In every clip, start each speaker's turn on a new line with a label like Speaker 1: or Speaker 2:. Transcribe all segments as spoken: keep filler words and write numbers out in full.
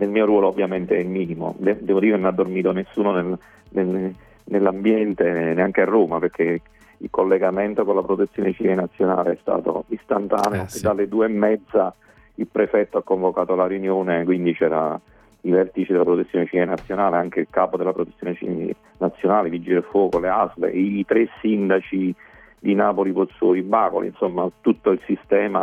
Speaker 1: mio ruolo ovviamente è il minimo. De- devo dire che non ha dormito nessuno nel, nel, nell'ambiente, neanche a Roma, perché il collegamento con la protezione civile nazionale è stato istantaneo,
Speaker 2: Eh, sì.
Speaker 1: e dalle due e mezza il prefetto ha convocato la riunione, quindi c'era i vertici della protezione civile nazionale, anche il capo della protezione civile nazionale, Vigili del Fuoco, le A S L, i tre sindaci di Napoli, Pozzuoli, Bacoli, insomma tutto il sistema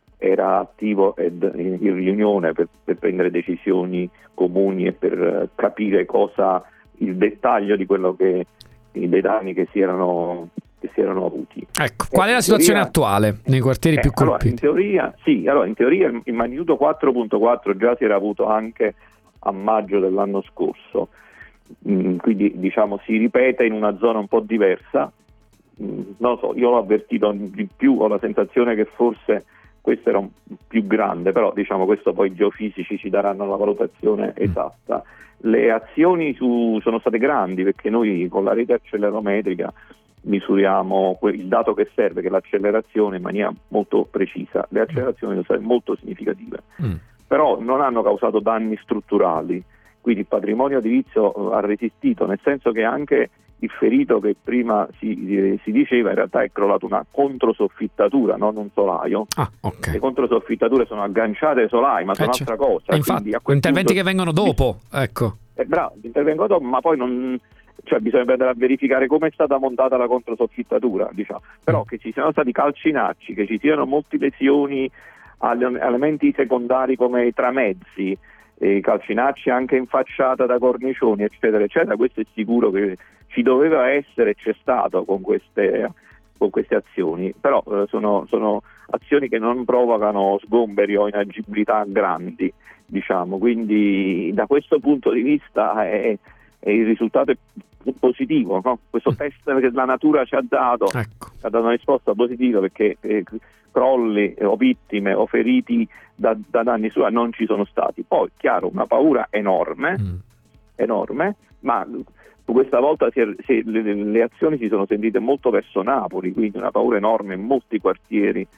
Speaker 1: era attivo ed in riunione per, per prendere decisioni comuni e per capire cosa, il dettaglio di quello che, dei danni che si erano, che si erano avuti.
Speaker 2: Ecco, qual è la
Speaker 1: in
Speaker 2: situazione
Speaker 1: teoria,
Speaker 2: attuale nei quartieri
Speaker 1: eh,
Speaker 2: più
Speaker 1: allora,
Speaker 2: colpiti?
Speaker 1: in teoria, sì, allora in teoria il magnitudo quattro virgola quattro già si era avuto anche a maggio dell'anno scorso, mm, quindi diciamo si ripete in una zona un po' diversa. Mm, non lo so, io l'ho avvertito di più, ho la sensazione che forse questo era un più grande, però diciamo questo poi i geofisici ci daranno la valutazione esatta. Le azioni su, sono state grandi, perché noi con la rete accelerometrica misuriamo il dato che serve, che è l'accelerazione, in maniera molto precisa. Le accelerazioni sono state molto significative, mm. però non hanno causato danni strutturali, quindi il patrimonio edilizio ha resistito, nel senso che anche il ferito che prima si, si diceva in realtà è crollato una controsoffittatura, non un solaio.
Speaker 2: Ah, okay.
Speaker 1: Le controsoffittature sono agganciate ai solai, ma sono
Speaker 2: eh,
Speaker 1: un'altra cosa.
Speaker 2: E infatti,
Speaker 1: a quel
Speaker 2: interventi
Speaker 1: punto,
Speaker 2: che vengono dopo, ecco.
Speaker 1: È bravo, intervengo dopo, ma poi non, cioè bisogna andare a verificare come è stata montata la controsoffittatura, diciamo. Però mm. che ci siano stati calcinacci, che ci siano molte lesioni agli elementi secondari come i tramezzi, e calcinacci anche in facciata da cornicioni, eccetera, eccetera, questo è sicuro che ci doveva essere e c'è stato con queste, con queste azioni, però eh, sono, sono azioni che non provocano sgomberi o inagibilità grandi, diciamo, quindi da questo punto di vista è, è il risultato è positivo, no? Questo test che la natura ci ha dato,
Speaker 2: ecco.
Speaker 1: ha dato una risposta positiva, perché eh, crolli o vittime o feriti da, da danni sua non ci sono stati. Poi chiaro, una paura enorme, mm. enorme, ma questa volta si è, si, le, le azioni si sono sentite molto verso Napoli, quindi una paura enorme in molti quartieri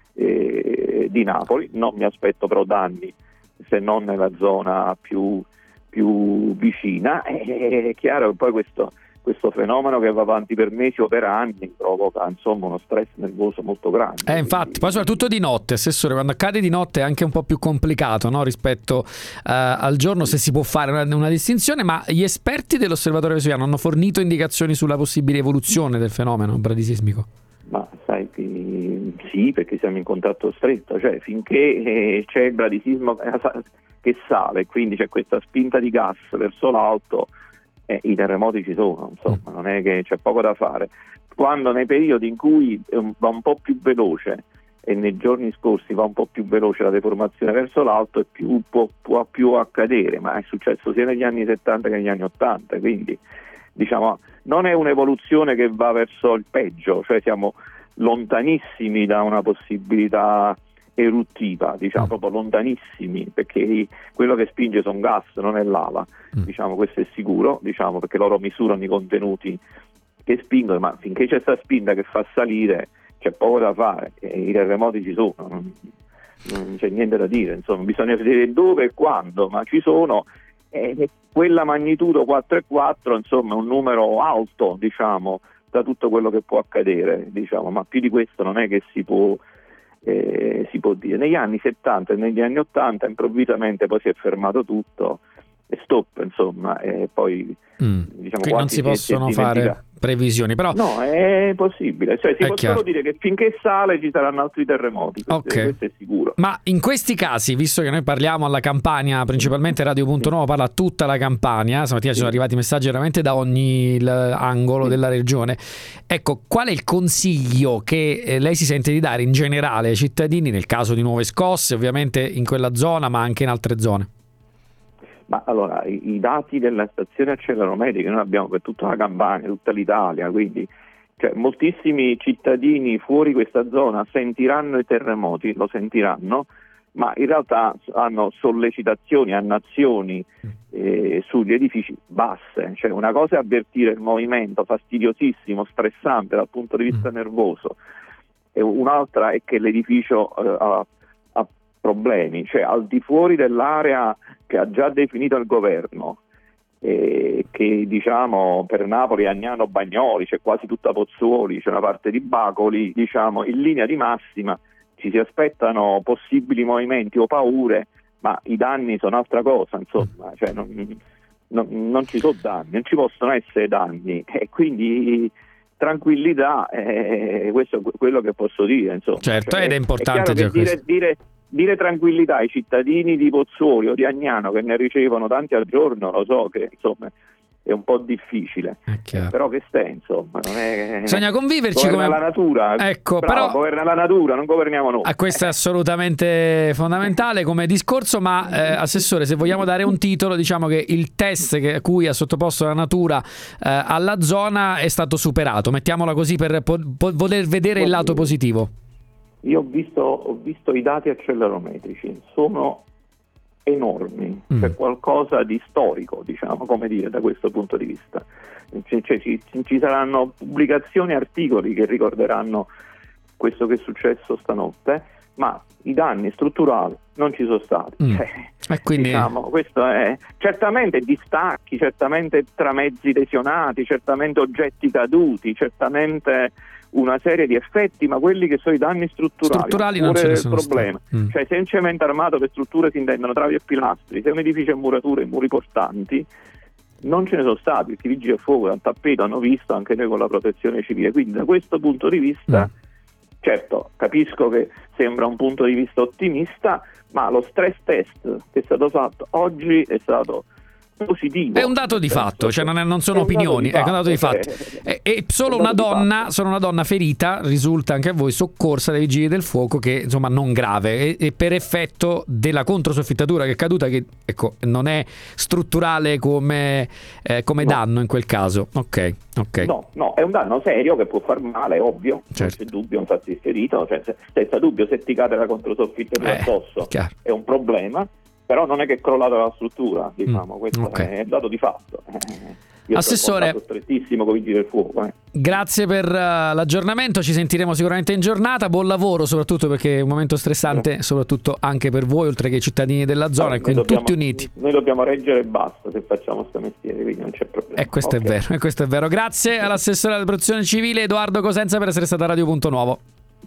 Speaker 1: eh, di Napoli. Non mi aspetto però danni, se non nella zona più, più vicina. È chiaro che poi questo, questo fenomeno che va avanti per mesi o per anni provoca insomma uno stress nervoso molto grande.
Speaker 2: Eh, infatti, quindi, poi soprattutto di notte, Assessore, quando accade di notte è anche un po' più complicato, no? Rispetto uh, al giorno, se si può fare una, una distinzione, ma gli esperti dell'Osservatorio Vesuviano hanno fornito indicazioni sulla possibile evoluzione del fenomeno bradisismico?
Speaker 1: Ma sai, sì, perché siamo in contatto stretto, cioè finché eh, c'è il bradisismo che sale, quindi c'è questa spinta di gas verso l'alto, eh, i terremoti ci sono, insomma, non è che c'è poco da fare. Quando nei periodi in cui va un po' più veloce, e nei giorni scorsi va un po' più veloce la deformazione verso l'alto, e più può, può più accadere, ma è successo sia negli anni settanta che negli anni ottanta, quindi diciamo non è un'evoluzione che va verso il peggio, cioè siamo lontanissimi da una possibilità eruttiva, diciamo proprio lontanissimi, perché quello che spinge sono gas, non è lava, mm. diciamo questo è sicuro, diciamo, perché loro misurano i contenuti che spingono, ma finché c'è questa spinta che fa salire c'è poco da fare, e i terremoti ci sono, non, non c'è niente da dire, insomma bisogna vedere dove e quando, ma ci sono. E quella magnitudo quattro virgola quattro insomma è un numero alto, diciamo, da tutto quello che può accadere, diciamo, ma più di questo non è che si può eh, si può dire. Negli anni settanta e negli anni ottanta improvvisamente poi si è fermato tutto e stop, insomma, e poi
Speaker 2: mm.
Speaker 1: diciamo
Speaker 2: quindi non si possono si fare previsioni, però
Speaker 1: no, è possibile, cioè si
Speaker 2: è
Speaker 1: può
Speaker 2: chiaro.
Speaker 1: solo dire che finché sale ci saranno altri terremoti, questo,
Speaker 2: okay.
Speaker 1: questo è sicuro.
Speaker 2: Ma in questi casi, visto che noi parliamo alla Campania, principalmente Radio Punto Nuovo parla a tutta la Campania, stamattina ci sono arrivati messaggi veramente da ogni angolo della regione, ecco, qual è il consiglio che eh, lei si sente di dare in generale ai cittadini nel caso di nuove scosse, ovviamente in quella zona ma anche in altre zone?
Speaker 1: Ma allora, i, i dati della stazione accelerometrica noi abbiamo per tutta la Campania, tutta l'Italia, quindi cioè, moltissimi cittadini fuori questa zona sentiranno i terremoti, lo sentiranno, ma in realtà hanno sollecitazioni, hanno azioni eh, sugli edifici basse, cioè una cosa è avvertire il movimento fastidiosissimo, stressante dal punto di vista nervoso, e un'altra è che l'edificio eh, ha problemi, cioè al di fuori dell'area che ha già definito il governo, eh, che diciamo per Napoli, Agnano, Bagnoli, c'è quasi tutta Pozzuoli, c'è una parte di Bacoli, diciamo in linea di massima ci si aspettano possibili movimenti o paure, ma i danni sono altra cosa, insomma, cioè non, non, non ci sono danni, non ci possono essere danni, e quindi tranquillità, eh, questo è quello che posso dire, insomma.
Speaker 2: Certo,
Speaker 1: cioè,
Speaker 2: ed è importante
Speaker 1: è chiaro che dire, dire, dire tranquillità ai cittadini di Pozzuoli o di Agnano, che ne ricevono tanti al giorno, lo so che insomma è un po' difficile, eh, però che stai, insomma, non è...
Speaker 2: bisogna conviverci
Speaker 1: governa
Speaker 2: come
Speaker 1: la natura,
Speaker 2: ecco,
Speaker 1: bravo,
Speaker 2: però
Speaker 1: governa la natura, non governiamo noi.
Speaker 2: Ah, questo è assolutamente fondamentale come discorso, ma eh, Assessore, se vogliamo dare un titolo, diciamo che il test che, a cui ha sottoposto la natura eh, alla zona è stato superato, mettiamola così, per po- po- voler vedere il lato positivo.
Speaker 1: Io ho visto, ho visto i dati accelerometrici, sono enormi, mm. c'è qualcosa di storico, diciamo, come dire, da questo punto di vista. Cioè, cioè, ci, ci saranno pubblicazioni, articoli che ricorderanno questo che è successo stanotte, ma i danni strutturali non ci sono stati.
Speaker 2: Mm.
Speaker 1: Cioè,
Speaker 2: e quindi...
Speaker 1: diciamo, questo è certamente distacchi, certamente tramezzi lesionati, certamente oggetti caduti, certamente una serie di effetti, ma quelli che sono i danni strutturali,
Speaker 2: strutturali non ce ne sono
Speaker 1: il problema.
Speaker 2: Mm.
Speaker 1: Cioè, se in cemento armato per strutture si intendono travi e pilastri, se un edificio è murature e muri portanti, non ce ne sono stati, perché i vigili del fuoco da un tappeto hanno visto anche noi con la protezione civile, quindi da questo punto di vista mm. certo, capisco che sembra un punto di vista ottimista, ma lo stress test che è stato fatto oggi è stato positivo.
Speaker 2: È un dato di fatto, cioè non, è, non sono opinioni, è un dato di fatto. E, e solo una donna, solo una donna ferita risulta anche a voi soccorsa dai vigili del fuoco, che insomma non grave, e, e per effetto della controsoffittatura che è caduta, che ecco non è strutturale come, eh, come no. danno in quel caso. Ok, ok.
Speaker 1: No, no, è un danno serio che può far male, ovvio,
Speaker 2: certo.
Speaker 1: Non c'è dubbio, infatti ferito, cioè, senza dubbio se ti cade la controsoffittatura
Speaker 2: eh,
Speaker 1: addosso
Speaker 2: chiaro.
Speaker 1: È un problema. Però non è che è crollata la struttura, diciamo,
Speaker 2: mm,
Speaker 1: questo
Speaker 2: okay.
Speaker 1: è dato di fatto. Io
Speaker 2: Assessore,
Speaker 1: sono strettissimo con i vigili del fuoco. Eh.
Speaker 2: Grazie per uh, l'aggiornamento, ci sentiremo sicuramente in giornata, buon lavoro soprattutto perché è un momento stressante, eh. soprattutto anche per voi, oltre che i cittadini della zona, allora, e quindi
Speaker 1: dobbiamo,
Speaker 2: tutti uniti.
Speaker 1: Noi dobbiamo reggere e basta se facciamo sto mestiere, quindi non c'è problema.
Speaker 2: E questo okay. è vero, e questo è vero. Grazie all'assessore della protezione civile Edoardo Cosenza per essere stato a Radio Punto Nuovo.